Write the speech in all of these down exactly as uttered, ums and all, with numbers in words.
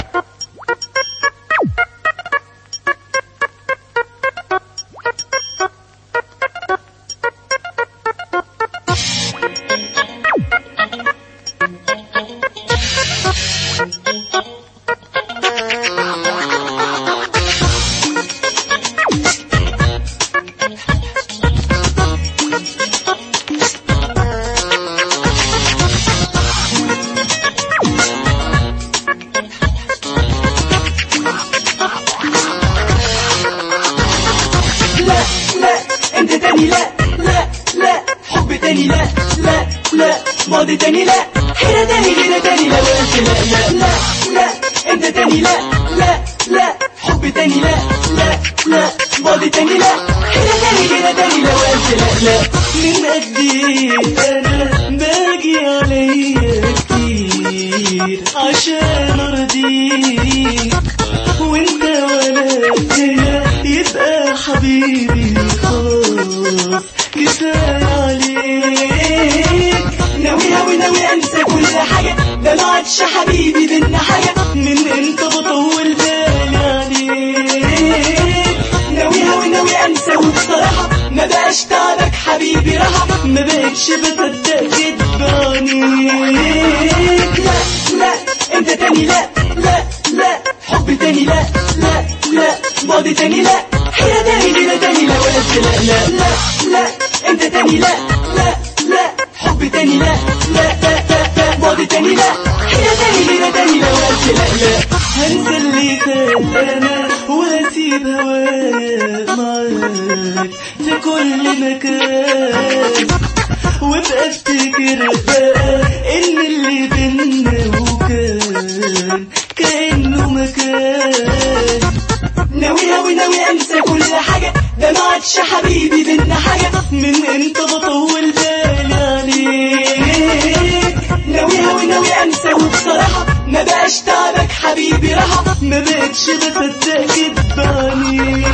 لا لا لا حب تاني لا لا لا ماضي تاني لا حيرة تاني غيرة تاني لا وقت لا لا لا لا انت تاني لا لا لا حب تاني لا لا لا ماضي تاني لا حيرة تاني غيرة تاني لا وقت لا لا من قد ايه انا باجي عليا كتير عشان ارضيك وانت ولا هنا يبقى حبيبي خلاص كفاية عليك ناوي ناوي ناوي انسى كل حاجة ده ما عادش حبيبي بينا حاجة من امتى بطول بالي عليك ناوي ناوي ناوي انسى وبصراحة ما بقاش تعبك حبيبي راحة ما بقتش بصدق جدبانيك لا لا انت تاني لا لا لا حب تاني لا لا لا ماضي تاني لا حيرة تاني غيرة تاني لا وقت لا لا لا لا انت تاني لا لا لا حب تاني لا لا لا لا لا ماضي تاني لا حيرة تاني غيرة تاني لا وقت لا لا هنسى اللي فات انا واسيب هوايا معاك في كل مكان وابقى افتكر بقى ان اللي بينا وكان كأنه مكان ناوي ناوي ناوي انسى كل حاجة ده ما عادش حبيبي بينا حاجة من امتى بطول بالي عليك ناوي ناوي ناوي انسى وبصراحة ما بقاش تعبك حبيبي راحة ما بقتش بصدق جدبانيك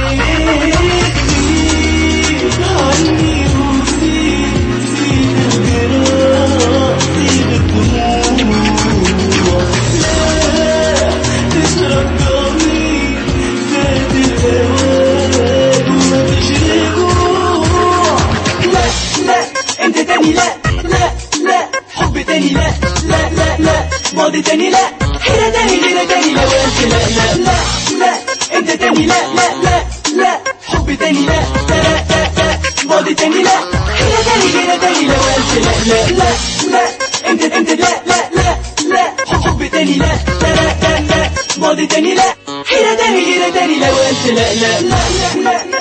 غيب عني وسيب سيب الجراح سيب الدموع لا تترجمي فات الهوان ومفيش رجوع لا لا انت تاني لا لا لا حب تاني لا لا لا لا ماضي تاني لا حيرة تاني غيرة تاني لا وقت لا لا لا لا انت تاني لا لا لا لا حب تاني لا لا لا لا ماضي تاني لا حيرة تاني غيرة تاني لا وقت لا لا لا لا انت انت لا لا لا لا حب تاني لا لا لا لا ماضي تاني لا حيرة تاني غيرة تاني لا وقت لا لا لا لا